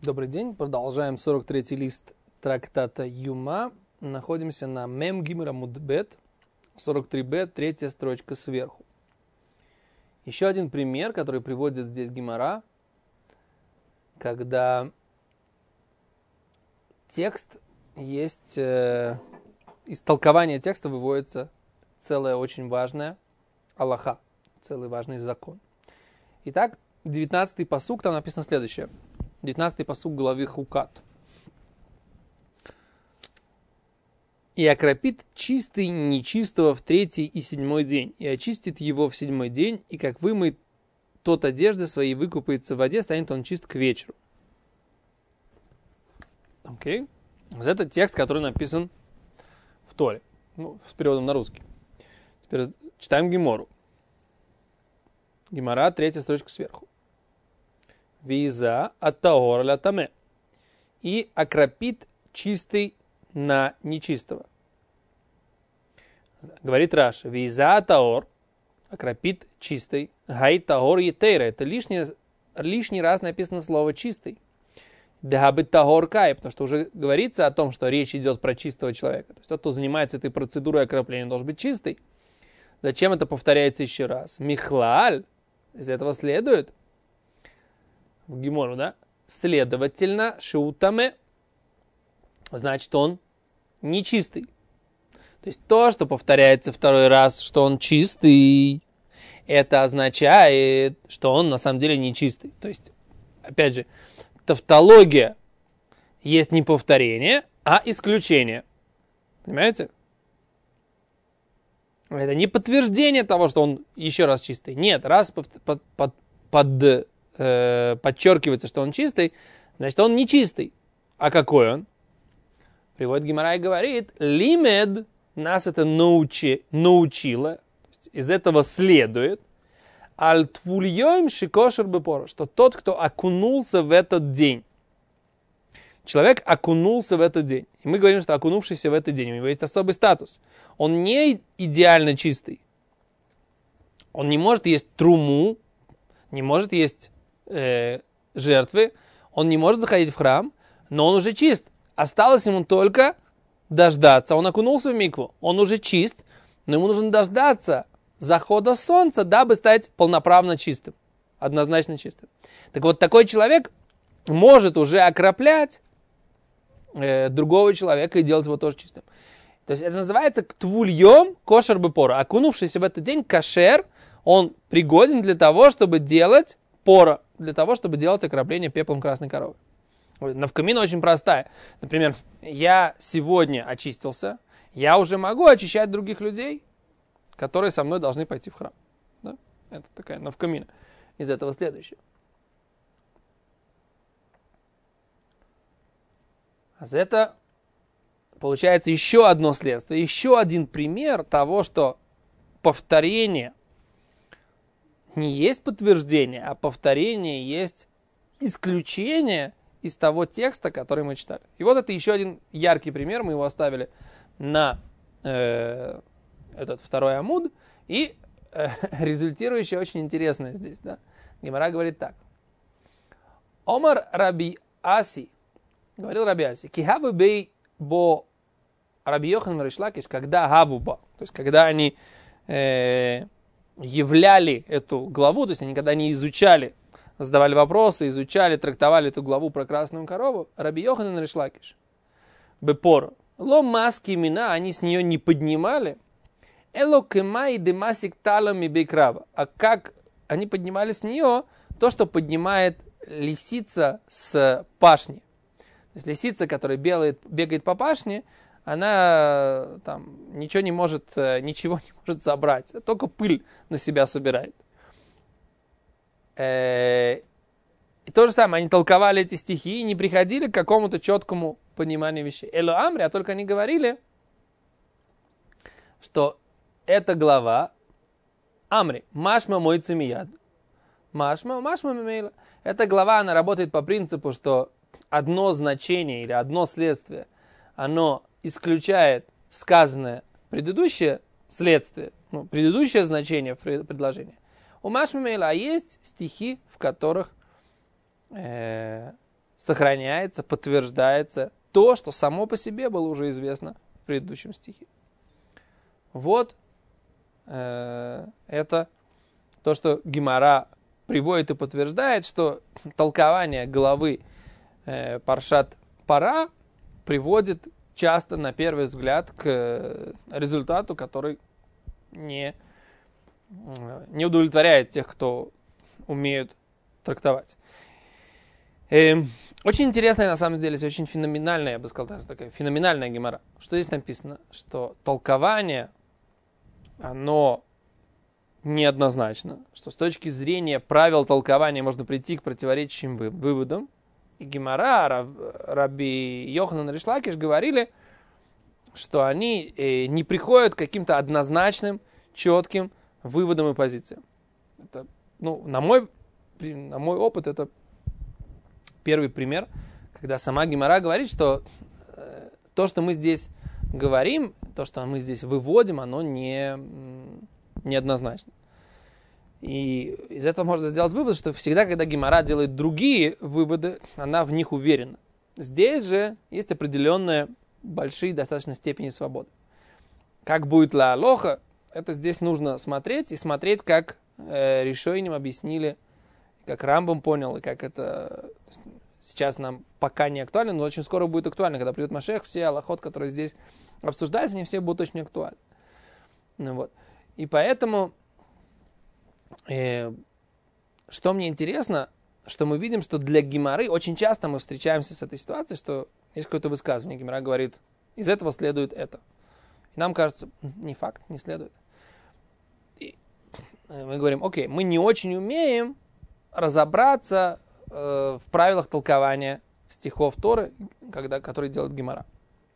Добрый день. Продолжаем 43-й лист трактата Юма. Находимся на Мем Гимер Амуд Бет, 43б, третья строчка сверху. Еще один пример, который приводит здесь Гемара, когда текст есть, из толкования текста выводится целое очень важное алаха, целый важный закон. Итак, 19-й пасук, там написано следующее. 19-й пасук главы Хукат. «И окропит чистый нечистого в 3-й и 7-й день, и очистит его в 7-й день, и как вымоет тот одежды свои, выкупается в воде, станет он чист к вечеру». Окей. Это текст, который написан в Торе. С переводом на русский. Теперь читаем Гемору. Гемара, 3-я строчка сверху. «Виза ат-таор ля-таме». И окропит чистый на нечистого. Говорит Раша. «Виза ат-таор». Окропит чистый. «Гай таор етейра». Это лишний раз написано слово «чистый». «Дагабит таор кай», потому что уже говорится о том, что речь идет про чистого человека. То есть тот, кто занимается этой процедурой окропления, должен быть чистый. Зачем это повторяется еще раз? «Михлаль». Из этого следует, в Гемору, да? Следовательно, шиутаме, значит, он нечистый. То есть то, что повторяется второй раз, что он чистый, это означает, что он на самом деле нечистый. То есть, опять же, тавтология есть не повторение, а исключение. Понимаете? Это не подтверждение того, что он еще раз чистый. Нет, раз подчеркивается, что он чистый, значит, он не чистый. А какой он? Приводит Гемара и говорит, лимед, нас это научило, из этого следует, аль-твульёйм шикошер бепора, что тот, кто окунулся в этот день, человек окунулся в этот день. И мы говорим, что окунувшийся в этот день, у него есть особый статус. Он не идеально чистый. Он не может есть труму, не может есть жертвы, он не может заходить в храм, но он уже чист. Осталось ему только дождаться. Он окунулся в микву, он уже чист, но ему нужно дождаться захода солнца, дабы стать полноправно чистым, однозначно чистым. Так вот, такой человек может уже окроплять другого человека и делать его тоже чистым. То есть это называется ктвульем кошер бепора. Окунувшийся в этот день кашер, он пригоден для того, чтобы делать пора, для того, чтобы делать окропление пеплом красной коровы. Навкамина очень простая. Например, я сегодня очистился, я уже могу очищать других людей, которые со мной должны пойти в храм. Да? Это такая навкамина. Из этого следующее. А это получается еще одно следствие, еще один пример того, что повторение не есть подтверждение, а повторение есть исключение из того текста, который мы читали. И вот это еще один яркий пример, мы его оставили на этот второй амуд, и результирующее очень интересное здесь. Да? Гемара говорит так. Омар Раби Аси, говорил Раби Аси, кихаву бей бо Раби Йохан Рейш Лакиш, когда гавуба, то есть когда они являли эту главу, то есть они когда они изучали, задавали вопросы, изучали, трактовали эту главу про красную корову, Раби Йохан Рейш Лакиш, бепор, ло маски мина, они с нее не поднимали, эло кемай де масик талами бейкрава, а как они поднимали с нее то, что поднимает лисица с пашни. То есть лисица, которая бегает по пашне, она там ничего не может собрать, только пыль на себя собирает. И то же самое, они толковали эти стихи и не приходили к какому-то четкому пониманию вещей. Эло Амри, а только они говорили, что эта глава Амри, Машма мой цемияд. Машма мимейла. Эта глава, она работает по принципу, что одно значение или одно следствие, оно исключает сказанное предыдущее следствие, предыдущее значение предложения. У Машмамейла есть стихи, в которых сохраняется, подтверждается то, что само по себе было уже известно в предыдущем стихе. Вот это то, что Гемара приводит и подтверждает, что толкование главы Паршат Пара приводит часто, на первый взгляд, к результату, который не удовлетворяет тех, кто умеют трактовать. Очень интересная, на самом деле, очень феноменальная, я бы сказал, такая феноменальная гемара. Что здесь написано? Что толкование, оно неоднозначно, что с точки зрения правил толкования можно прийти к противоречащим выводам. И гемара, Раби Йоханан и Риш Лакиш говорили, что они не приходят к каким-то однозначным, четким выводам и позициям. Это, на мой опыт, это первый пример, когда сама гемара говорит, что то, что мы здесь говорим, то, что мы здесь выводим, оно неоднозначно. И из этого можно сделать вывод, что всегда, когда гемара делает другие выводы, она в них уверена. Здесь же есть определенные большие достаточно степени свободы. Как будет ла алоха, это здесь нужно смотреть, и смотреть, как решением объяснили, как Рамбам понял, и как это сейчас нам пока не актуально, но очень скоро будет актуально. Когда придет Машех, все алахот, которые здесь обсуждаются, они все будут очень актуальны. Вот. И поэтому, что мне интересно, что мы видим, что для гемары очень часто мы встречаемся с этой ситуацией, что есть какое-то высказывание, гемара говорит, из этого следует это. И нам кажется, не факт, не следует. И мы говорим, окей, мы не очень умеем разобраться в правилах толкования стихов Торы, которые делает гемара.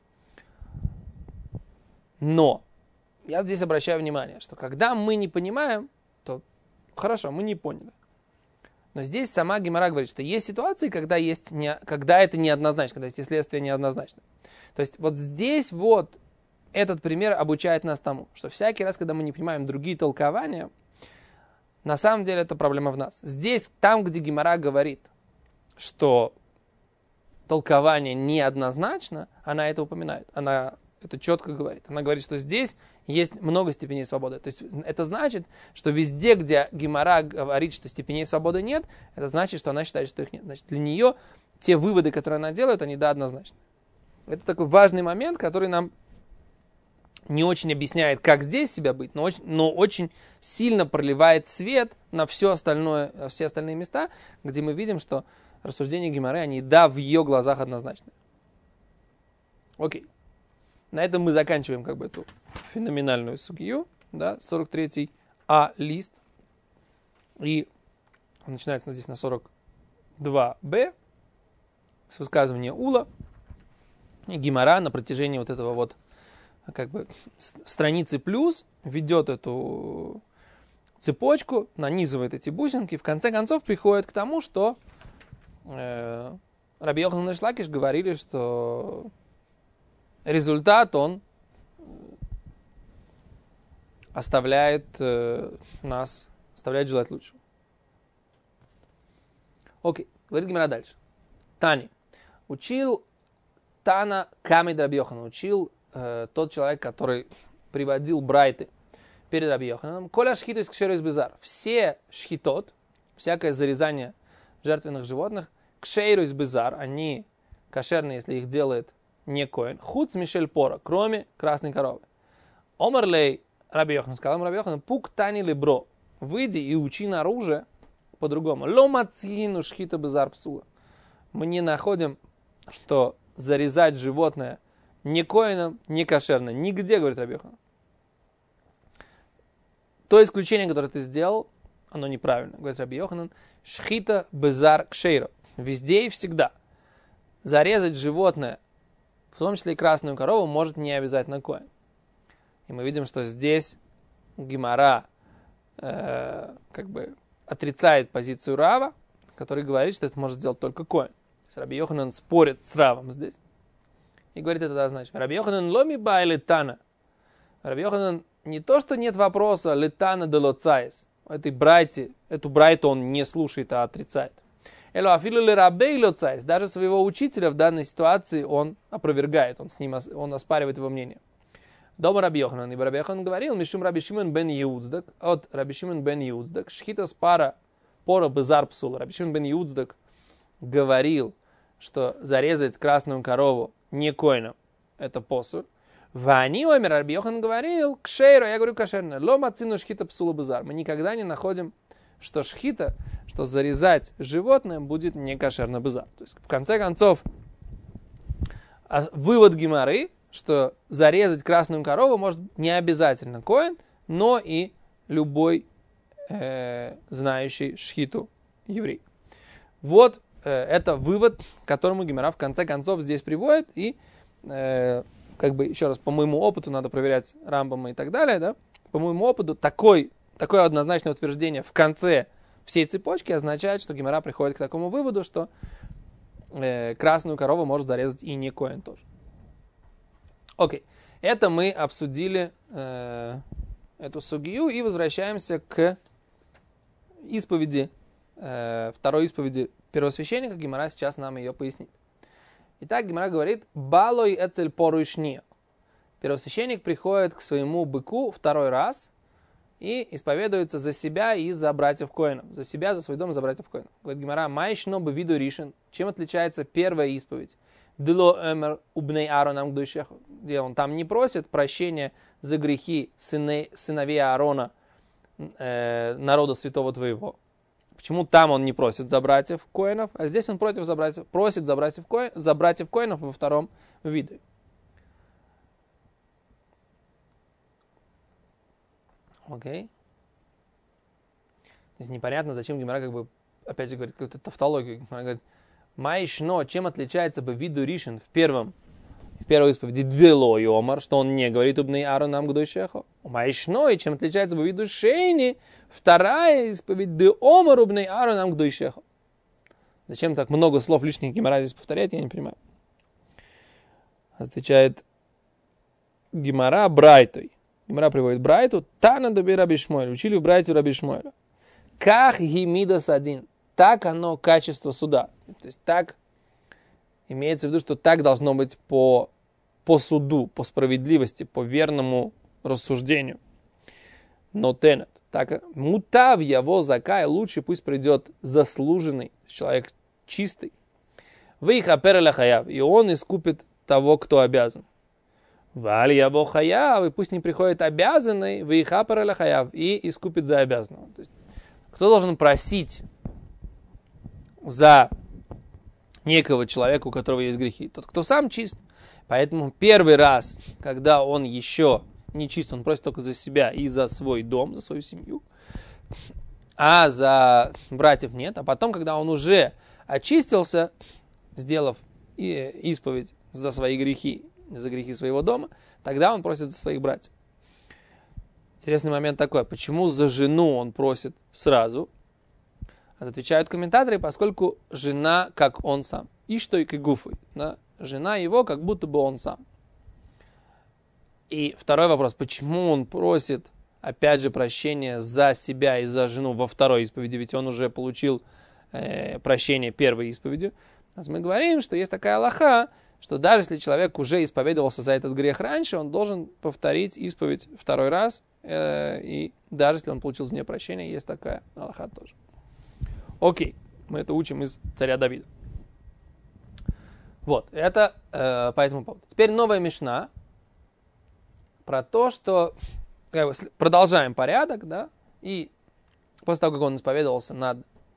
Но я здесь обращаю внимание, что когда мы не понимаем, то хорошо, мы не поняли. Но здесь сама гемара говорит, что есть ситуации, когда это неоднозначно, когда эти следствия неоднозначны. То есть вот здесь вот этот пример обучает нас тому, что всякий раз, когда мы не понимаем другие толкования, на самом деле это проблема в нас. Здесь, там, где гемара говорит, что толкование неоднозначно, она это упоминает. Она это четко говорит. Она говорит, что здесь есть много степеней свободы. То есть это значит, что везде, где гемара говорит, что степеней свободы нет, это значит, что она считает, что их нет. Значит, для нее те выводы, которые она делает, они однозначны. Это такой важный момент, который нам не очень объясняет, как здесь себя быть, но очень сильно проливает свет на все остальное, все остальные места, где мы видим, что рассуждения гемары, они в ее глазах однозначны. Окей. На этом мы заканчиваем эту феноменальную сугию, 43-й лист. И он начинается здесь на 42б с высказывания Ула. И гемара на протяжении вот этого страницы плюс ведет эту цепочку, нанизывает эти бусинки, в конце концов приходит к тому, что Раби Йоханан и Риш Лакиш говорили, что результат, он оставляет желать лучшего. Окей, говорит гемара дальше. Тани. Учил Тана Камид Раби Йоханан, учил тот человек, который приводил брайты перед Раби Йохананом. Коля шхиту из кшеру из бизар. Все шхитот, всякое зарезание жертвенных животных, кшеру из бизар, они кошерные, если их делает не коэн. Хуц мишель пора, кроме красной коровы. Омарлей Раби Йоханан, сказал Раби Йоханан, пук тани лебро, выйди и учи наружу по-другому. Ло мацину шхита бизар псула. Мы не находим, что зарезать животное не коэном, не кошерно. Нигде, говорит Раби Йоханан. То исключение, которое ты сделал, оно неправильно. Говорит Раби Йоханан, шхита бизар кшейро. Везде и всегда. Зарезать животное, в том числе и красную корову, может не обязательно коэн. И мы видим, что здесь гемара отрицает позицию Рава, который говорит, что это может сделать только коэн. То есть Раби Йоханан спорит с Равом здесь. И говорит это однозначно. Раби Йоханан ломи ба летана. Раби Йоханан не то, что нет вопроса летана де лоцаис. Эту брайту он не слушает, а отрицает. Даже своего учителя в данной ситуации он опровергает, он оспаривает его мнение. Дома Раби Йоханан, ибо Раби Йоханан говорил, Мишум Раби Шимон бен Иудздак, от Раби Шимон бен Иудздак, шхита спара пора базар псула. Раби Шимон бен Иудздак говорил, что зарезать красную корову не коином, это посуд. Вани омер, Раби Йоханан говорил, кшейро, я говорю кошерно, ло мацину шхита псула базар. Мы никогда не находим, что шхита, что зарезать животное будет не кошерно базар. То есть, в конце концов, вывод Гемары, что зарезать красную корову может не обязательно коэн, но и любой знающий шхиту еврей. Вот это вывод, к которому Гемара в конце концов здесь приводит. И как бы еще раз, по моему опыту, надо проверять Рамбама и так далее, да? По моему опыту, такое однозначное утверждение в конце всей цепочки означает, что Гемара приходит к такому выводу, что красную корову может зарезать и не коэн тоже. Окей, это мы обсудили эту сугию и возвращаемся к исповеди, второй исповеди первосвященника. Гемара сейчас нам ее пояснит. Итак, Гемара говорит, балой эцель поруишния. Первосвященник приходит к своему быку второй раз и исповедуется за себя и за братьев коэнов. За себя, за свой дом, за братьев коэнов. Говорит Гемара, майшно бы виду ришен. Чем отличается первая исповедь? Дило эмер убней Ааронам гдуйшеху, где он там не просит прощения за грехи сыновей Аарона, народа святого твоего. Почему там он не просит за братьев коэнов, а здесь он просит за братьев коэнов во втором виде. Окей. Здесь непонятно, зачем Гемара опять же говорит какую-то тавтологию. Гемара говорит, майшно, чем отличается бы виду ришен в первой исповеди дело йомар, что он не говорит убней Ааронам гдуйшеху. Майшно, и чем отличается бы виду шейни, вторая исповедь де омар убней Ааронам гдуйшеху. Зачем так много слов лишних Гемара здесь повторяет, я не понимаю. Отвечает Гемара брайтой. Гемара приводит брайту, тана доби Раби Шмуэль, учили в брайте Раби Шмуэля. Ках гимидас один. Так оно качество суда. То есть так имеется в виду, что так должно быть по суду, по справедливости, по верному рассуждению. Но тенет. Так мутав его закай, лучше пусть придет заслуженный человек чистый. Выихапер ляхаяв, и он искупит того, кто обязан. Валь яво хаяв, и пусть не приходит обязанный, выихапер ляхаяв, и искупит за обязанного. То есть, кто должен просить за некого человека, у которого есть грехи? Тот, кто сам чист. Поэтому первый раз, когда он еще не чист, он просит только за себя и за свой дом, за свою семью, а за братьев нет. А потом, когда он уже очистился, сделав исповедь за свои грехи, за грехи своего дома, тогда он просит за своих братьев. Интересный момент такой, почему за жену он просит сразу? Отвечают комментаторы, поскольку жена как он сам. И что и кигуфы. Да? Жена его как будто бы он сам. И второй вопрос, почему он просит, опять же, прощения за себя и за жену во второй исповеди, ведь он уже получил прощение первой исповедью. Мы говорим, что есть такая алаха, что даже если человек уже исповедовался за этот грех раньше, он должен повторить исповедь второй раз, и даже если он получил за нее прощение, есть такая алаха тоже. Окей, мы это учим из царя Давида. Вот, это по этому поводу. Теперь новая мишна про то, что продолжаем порядок, да, и после того, как он исповедовался над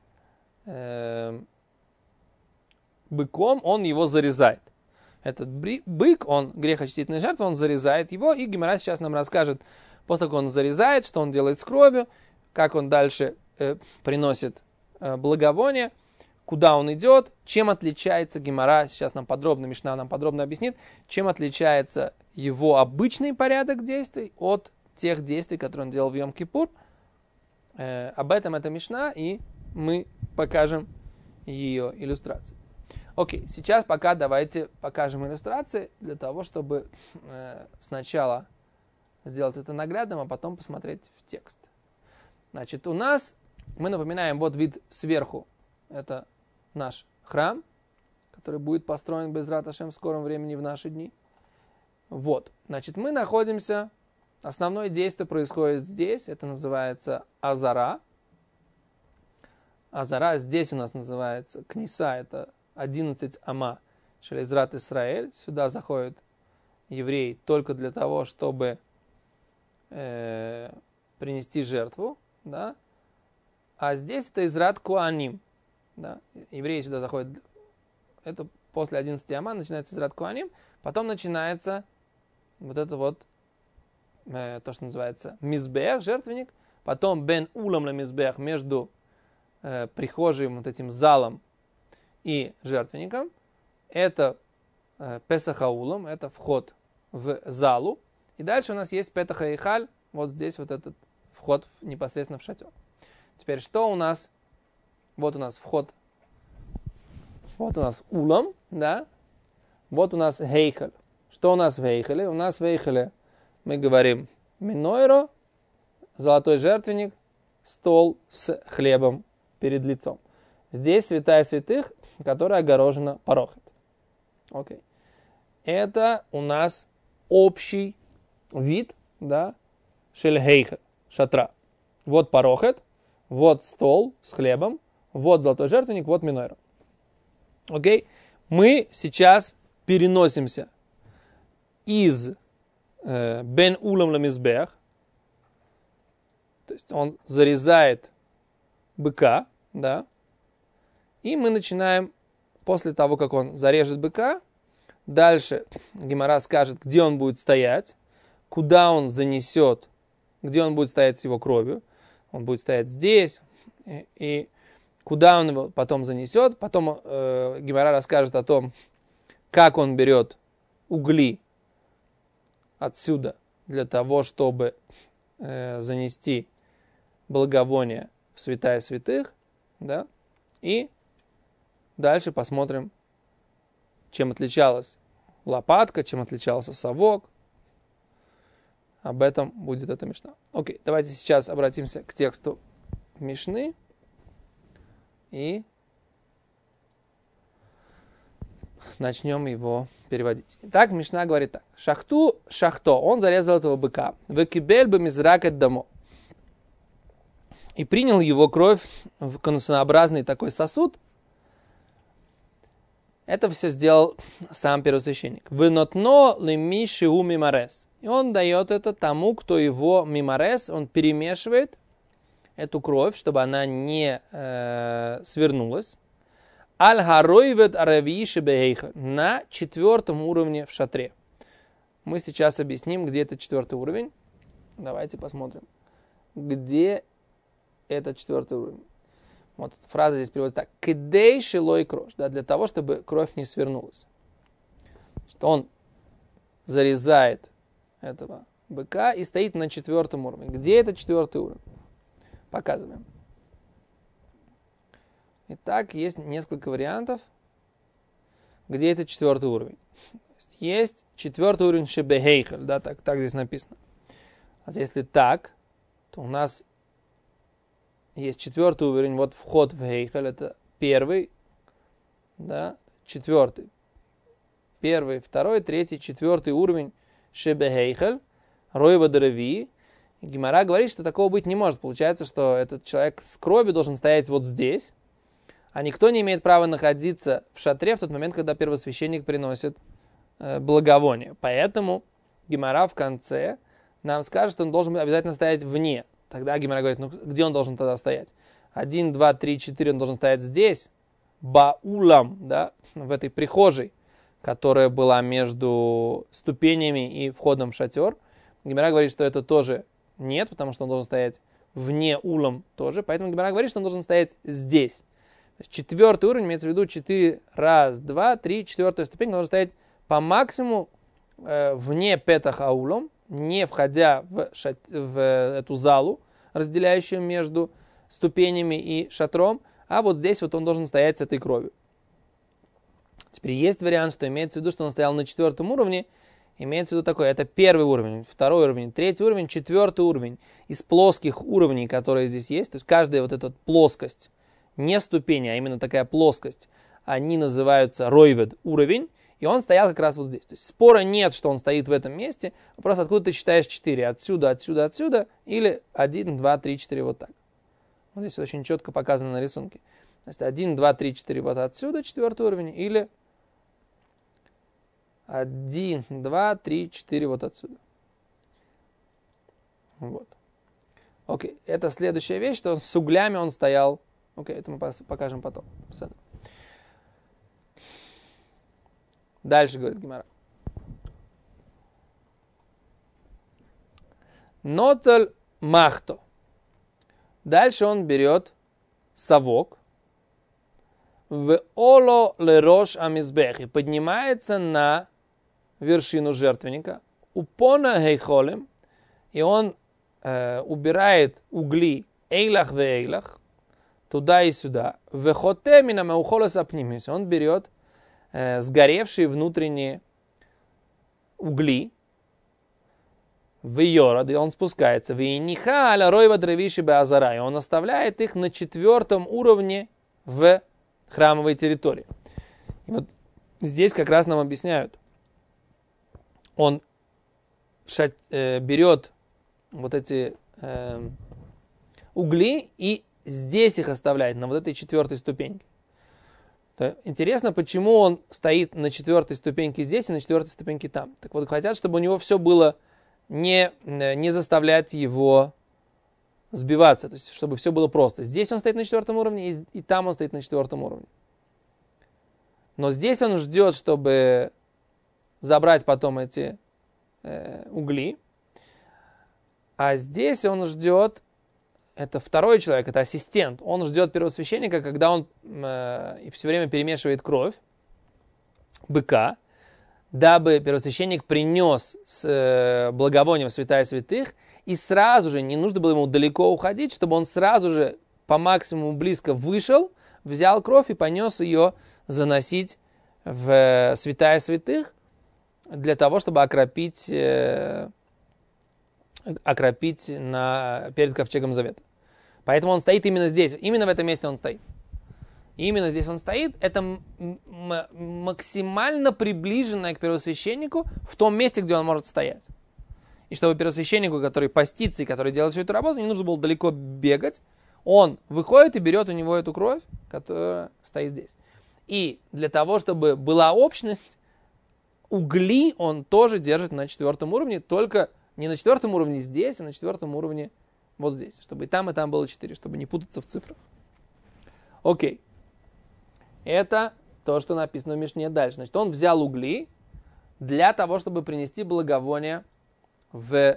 быком, он его зарезает. Этот бык, он грехочистительная жертва, он зарезает его, и Гемара сейчас нам расскажет, после того, как он зарезает, что он делает с кровью, как он дальше приносит благовоние, куда он идет, чем отличается Гемара, сейчас нам подробно, Мишна нам подробно объяснит, чем отличается его обычный порядок действий от тех действий, которые он делал в Йом-Кипур. Об этом эта Мишна, и мы покажем ее иллюстрации. Окей, сейчас пока давайте покажем иллюстрации, для того, чтобы сначала сделать это наглядным, а потом посмотреть в текст. Значит, у нас, мы напоминаем, вот вид сверху, это наш храм, который будет построен Безрат Ашем в скором времени в наши дни. Вот, значит, мы находимся, основное действие происходит здесь, это называется Азара. Азара здесь у нас называется Книса, это 11 ама Шелезрат Исраэль. Сюда заходит еврей только для того, чтобы принести жертву, да? А здесь это Израт Куаним. Да? Евреи сюда заходят, это после 11 ама начинается Израт Куаним, потом начинается вот это вот, то, что называется Мизбех, жертвенник, потом Бен Улам ла Мизбех, между прихожим, вот этим залом и жертвенником, это Песахаулом, это вход в залу, и дальше у нас есть Петахаихаль, вот здесь вот этот вход непосредственно в шатер. Теперь что у нас? Вот у нас вход, вот у нас улам, да, вот у нас Хейхаль. Что у нас в Хейхале? У нас в Хейхале мы говорим минойро, золотой жертвенник, стол с хлебом перед лицом. Здесь святая святых, которая огорожена парохет. Окей. Это у нас общий вид, да, шельхейха, шатра. Вот парохет, вот стол с хлебом, вот золотой жертвенник, вот минойра. Окей. Мы сейчас переносимся из Бен Улам ла Мизбех, то есть он зарезает быка, да, и мы начинаем, после того, как он зарежет быка, дальше Гемара скажет, где он будет стоять, куда он занесет, где он будет стоять с его кровью. Он будет стоять здесь, и куда он его потом занесет. Потом Гемара расскажет о том, как он берет угли отсюда для того, чтобы занести благовоние в святая святых, да, и дальше посмотрим, чем отличалась лопатка, чем отличался совок. Об этом будет эта Мишна. Окей, давайте сейчас обратимся к тексту Мишны и начнем его переводить. Итак, Мишна говорит так. Шахто, он зарезал этого быка. Векибель бы мизракет дамо. И принял его кровь в конусообразный такой сосуд. Это все сделал сам первосвященник. Вынотно леми шиу мимарес. И он дает это тому, кто его мимарес, он перемешивает эту кровь, чтобы она не свернулась. Аль-Харойвет Аравиши Бейха на 4 уровне в шатре. Мы сейчас объясним, где это 4 уровень. Давайте посмотрим, где это 4 уровень. Вот фраза здесь переводится так. Кидей шилой крош. Да, для того, чтобы кровь не свернулась. Что он зарезает этого быка и стоит на 4 уровне. Где это 4 уровень? Показываем. Итак, есть несколько вариантов, где это 4 уровень. Есть 4 уровень шебехейхаль, да, так здесь написано. А если так, то у нас есть 4 уровень, вот вход в Хейхаль, это 1, да, 4. 1, 2, 3, 4 уровень шебехейхаль, ройва древи. Гемара говорит, что такого быть не может. Получается, что этот человек с кровью должен стоять вот здесь, а никто не имеет права находиться в шатре в тот момент, когда первосвященник приносит благовоние. Поэтому Гемара в конце нам скажет, что он должен обязательно стоять вне. Тогда Гемара говорит, ну где он должен тогда стоять? 1, 2, 3, 4 он должен стоять здесь, баулам, да, в этой прихожей, которая была между ступенями и входом в шатер. Гемара говорит, что это тоже нет, потому что он должен стоять вне улам тоже. Поэтому Гемара говорит, что он должен стоять здесь. То есть 4 уровень, имеется в виду 4, 1, 2, 3, 4 ступень, должен стоять по максимуму вне петах аулом, не входя в эту залу, разделяющую между ступенями и шатром, а вот здесь вот он должен стоять с этой кровью. Теперь есть вариант, что имеется в виду, что он стоял на 4 уровне, имеется в виду такое, это 1 уровень, 2 уровень, 3 уровень, 4 уровень. Из плоских уровней, которые здесь есть, то есть каждая вот эта плоскость, не ступень, а именно такая плоскость, они называются ройвед, уровень, и он стоял как раз вот здесь. То есть спора нет, что он стоит в этом месте, вопрос, откуда ты считаешь 4, отсюда, отсюда, отсюда, или 1, 2, 3, 4, вот так. Вот здесь очень четко показано на рисунке. То есть 1, 2, 3, 4 вот отсюда, 4 уровень, или 1, 2, 3, 4 вот отсюда. Вот. Окей, это следующая вещь, что с углями он стоял. Окей, это мы покажем потом. Дальше говорит Гемара. Ноталь махто. Дальше он берет совок. В оло лерош амизбех. И поднимается на вершину жертвенника. Упона гейхолем. И он убирает угли эйлах в эйлах. Туда и сюда. Вехотемина меухолос апнимис. Он берет сгоревшие внутренние угли. В Йород, и он спускается. В Иниха аля ройва древиши беазара. И он оставляет их на 4 уровне в храмовой территории. И вот здесь как раз нам объясняют. Он берет вот эти угли и здесь их оставляет, на вот этой 4 ступеньке. Интересно, почему он стоит на 4 ступеньке здесь и на 4 ступеньке там. Так вот, хотят, чтобы у него все было не заставлять его сбиваться, то есть, чтобы все было просто. Здесь он стоит на 4 уровне, и там он стоит на 4 уровне. Но здесь он ждет, чтобы забрать потом эти угли. А здесь он ждет, это второй человек, это ассистент. Он ждет первосвященника, когда он все время перемешивает кровь быка, дабы первосвященник принес с благовонием святая святых, и сразу же, не нужно было ему далеко уходить, чтобы он сразу же по максимуму близко вышел, взял кровь и понес ее заносить в святая святых, для того, чтобы окропить перед ковчегом завета. Поэтому он стоит именно здесь, именно в этом месте он стоит. Именно здесь он стоит, это максимально приближенное к первосвященнику в том месте, где он может стоять. И чтобы первосвященнику, который постится и который делает всю эту работу, не нужно было далеко бегать, он выходит и берет у него эту кровь, которая стоит здесь. И для того, чтобы была общность, угли он тоже держит на 4 уровне, только не на 4 уровне здесь, а на 4 уровне вот здесь, чтобы и там было 4, чтобы не путаться в цифрах. Окей. Это то, что написано в Мишне дальше. Значит, он взял угли для того, чтобы принести благовоние в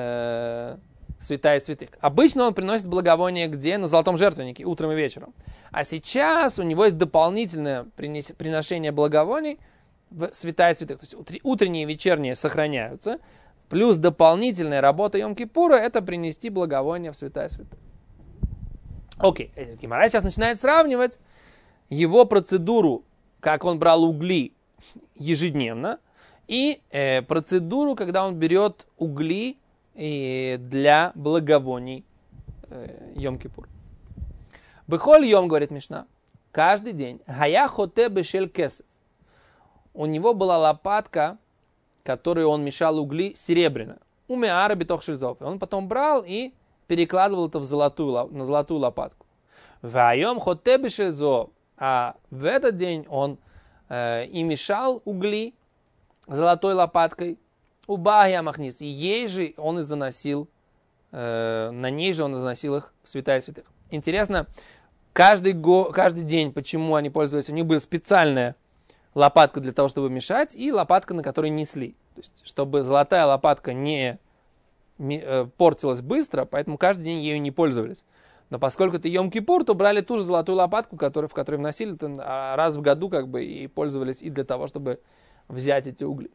святая святых. Обычно он приносит благовоние где? На золотом жертвеннике, утром и вечером. А сейчас у него есть дополнительное приношение благовоний в святая святых. То есть утренние и вечерние сохраняются. Плюс дополнительная работа Йом-Кипура – это принести благовоние в святая святых. Окей. Гемара сейчас начинает сравнивать его процедуру, как он брал угли ежедневно, и процедуру, когда он берет угли для благовоний Йом-Кипур. Бехоль Йом, говорит Мишна, каждый день. Хая хоте бешель кесев. У него была лопатка, которой он мешал угли, серебряная. Умеара битох шельзов. Он потом брал и перекладывал это на золотую лопатку. Вайом хоте бешельзов. А в этот день он и мешал угли золотой лопаткой. Убахия махнис. И ей же он и заносил, на ней же он и заносил их в святая святых. Интересно, каждый день, почему они пользовались, у них была специальная лопатка для того, чтобы мешать, и лопатка, на которой несли. То есть, чтобы золотая лопатка не портилась быстро, поэтому каждый день ею не пользовались. Но поскольку это Йом-Кипур, то брали ту же золотую лопатку, в которой вносили раз в году, и пользовались и для того, чтобы взять эти угли.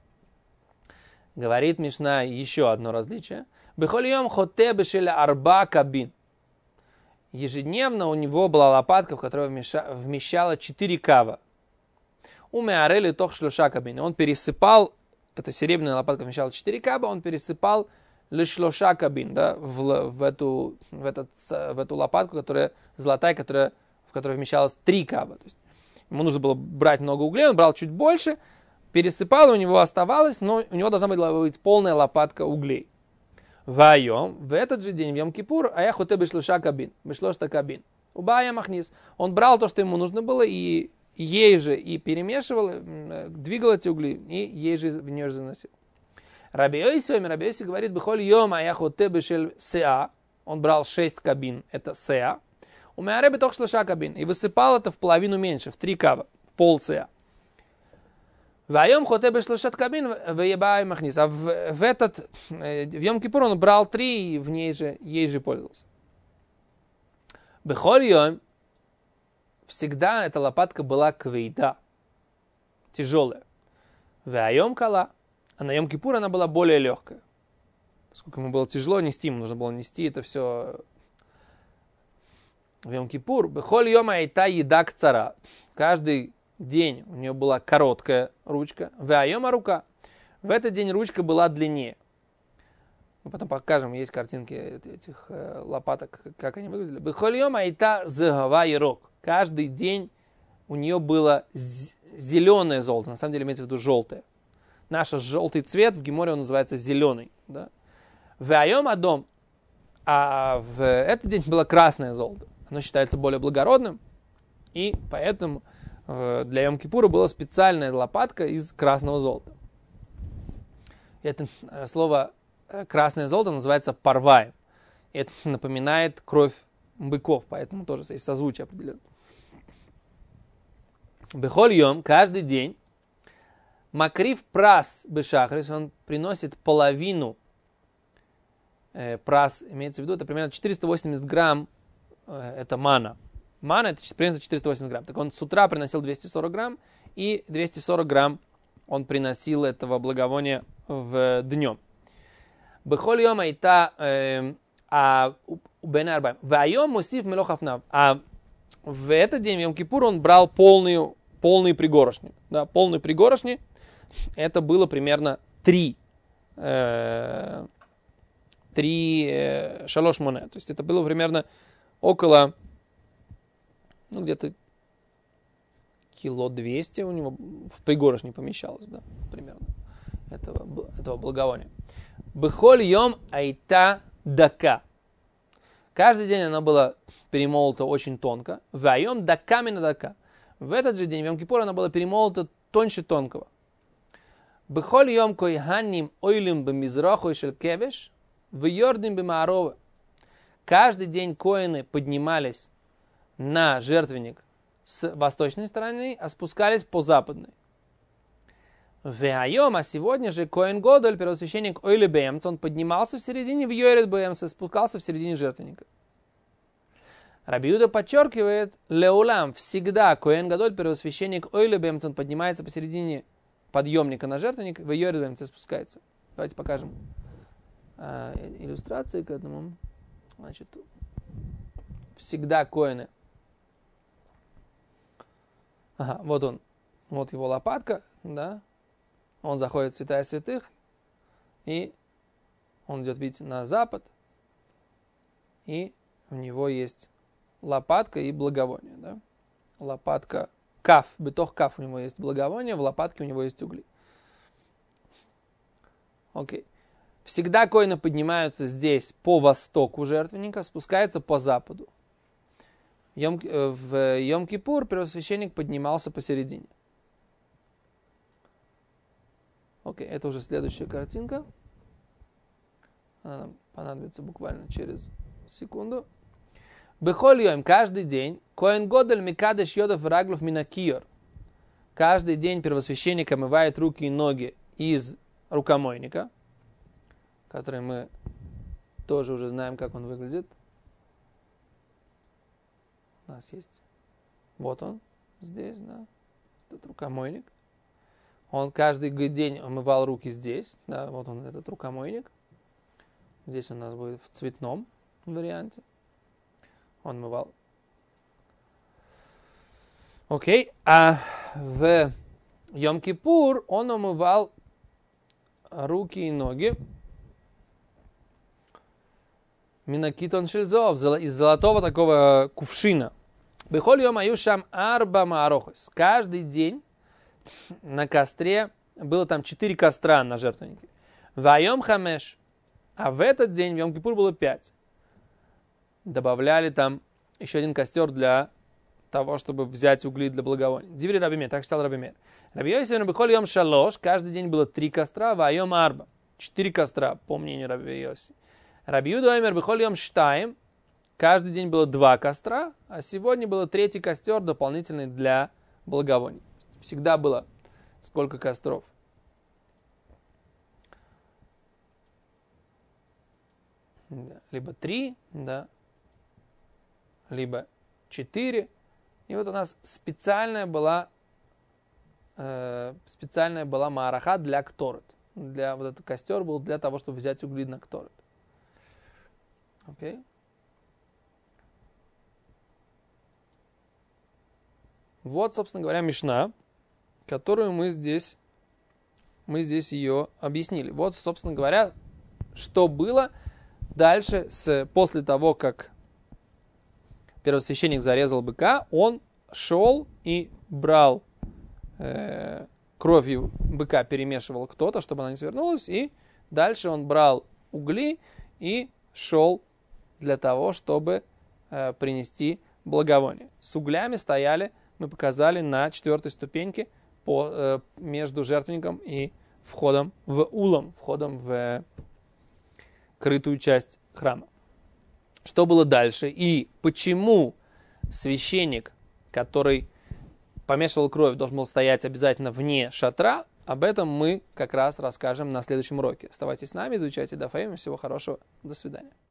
Говорит Мишна еще одно различие. Бехольем хоте бешеля арба кабин. Ежедневно у него была лопатка, в которой вмещала 4 кава. Умеарели тох шлоша кабин. Он пересыпал, эта серебряная лопатка вмещала 4 каба, он пересыпал лешлоша кабин, да, в эту лопатку, которая золотая, в которой вмещалось 3 каба. То есть ему нужно было брать много углей, он брал чуть больше, пересыпал, у него оставалось, но у него должна была быть полная лопатка углей. Вайом, в этот же день, в Йом-Кипур, аяхуте бешлуша кабин, бешлошта кабин. Убая махнис. Он брал то, что ему нужно было, и ей же и перемешивал, двигал эти угли, и ей же в нее заносил. Раби Йоси говорит, бихоль йом аяхуте бешель сеа. Он брал 6 кабин, это сеа. У меня рэбе только шлуша кабин. И высыпал это в половину меньше, в 3 кава, в пол сеа. Вайом хоте бешлушат кабин веебай махнис. А в Йом-Кипур он брал 3 и в ней же, ей же пользовался. Бехоль йом всегда эта лопатка была квейда, тяжелая. Вайом кала. А на Йом-Кипур она была более легкая. Поскольку ему было тяжело нести, ему нужно было нести это все в Йом-Кипур. Бехоль йом айта едак цара. Каждый день у нее была короткая ручка. Вайома рука. В этот день ручка была длиннее. Мы потом покажем, есть картинки этих лопаток, как они выглядели. Бехольем айта згава ярок. Каждый день у нее было зеленое золото. На самом деле имеется в виду желтое. Наш желтый цвет в Геморе он называется зеленый. Да? Вайом адом. А в этот день было красное золото. Оно считается более благородным. И поэтому для Йом-Кипура была специальная лопатка из красного золота. Это слово красное золото называется парваем. Это напоминает кровь быков, поэтому тоже есть созвучие определенно. Бехоль йом, каждый день, макрив прас бешахрис, он приносит половину прас, имеется в виду, это примерно 480 грамм, это мана. Мана это примерно 480 грамм. Так он с утра приносил 240 грамм, и 240 грамм он приносил этого благовония в днем. Бехоль йом айта бен арбаим. Вайом мусив мелохафнав. А в этот день, в Йом-Кипур, он брал полные пригорошни. Да, полные пригорошни. Это было примерно 3 шалош моне. То есть это было примерно около где-то 200 кило у него в пригорошни помещалось, да, примерно, этого благовония. Бехоль йом айта дака. Каждый день она была перемолота очень тонко. Вайом дака мина дака. В этот же день, в Йом-Кипур, она была перемолота тоньше тонкого. Бехоль йом койханим ойлим бемизраху шель кевеш вьордим бемаарова. Каждый день коины поднимались на жертвенник с восточной стороны, а спускались по западной. Веайом, а сегодня же Коэн Годоль, первосвященник Ойле Беемц, он поднимался в середине, в Йоред Беемц, и спускался в середине жертвенника. Раби Юда подчеркивает, Леулам, всегда Коэн Годоль, первосвященник Ойле Беемц, он поднимается посередине подъемника на жертвенник, в Йоред Беемц спускается. Давайте покажем иллюстрации к этому. Значит, всегда коины. Ага, вот он. Вот его лопатка, да. Он заходит в святая святых, и он идет, видите, на запад, и у него есть лопатка и благовоние, да. Лопатка каф, бетох каф у него есть благовоние, в лопатке у него есть угли. Окей. Всегда коины поднимаются здесь по востоку жертвенника, спускаются по западу. В Йом-Кипур первосвященник поднимался посередине. Окей, это уже следующая картинка. Она нам понадобится буквально через секунду. Бехоль йом, каждый день, коэн годель микадеш йодов раглов минакиор. Каждый день первосвященник омывает руки и ноги из рукомойника, который мы тоже уже знаем, как он выглядит. У нас есть. Вот он здесь, да. Этот рукомойник. Он каждый день омывал руки здесь. Да, вот он, этот рукомойник. Здесь у нас будет в цветном варианте. Он омывал. Окей. А в Йом-Кипур он омывал руки и ноги минакитон шельзов, из золотого такого кувшина. Бехоль йом аюшам арба маарохос. Каждый день на костре было там 4 костра на жертвеннике. Вайом хамеш. А в этот день в Йом-Кипур было 5. Добавляли там еще один костер для того, чтобы взять угли для благовония. Диври Раби Меир, так считал Раби Меир. Раби Йоси бехоль йом шалош. Каждый день было 3 костра. Вайом арба. 4 костра, по мнению Раби Йоси. Раби Юда омер бехоль йом штаим. Каждый день было 2 костра, а сегодня было 3-й костер дополнительный для благовоний. Всегда было сколько костров? Либо 3, да, либо 4. И вот у нас специальная была маараха для кторет. Для вот этот костер был для того, чтобы взять угли на кторет. Окей? Вот, собственно говоря, Мишна, которую мы здесь ее объяснили. Вот, собственно говоря, что было дальше, после того, как первосвященник зарезал быка, он шел и брал кровью быка, перемешивал кто-то, чтобы она не свернулась, и дальше он брал угли и шел для того, чтобы принести благовоние. С углями стояли, мы показали, на 4-й ступеньке между жертвенником и входом в улам, входом в крытую часть храма. Что было дальше и почему священник, который помешивал кровь, должен был стоять обязательно вне шатра, об этом мы как раз расскажем на следующем уроке. Оставайтесь с нами, изучайте Даф Йоми. Всего хорошего. До свидания.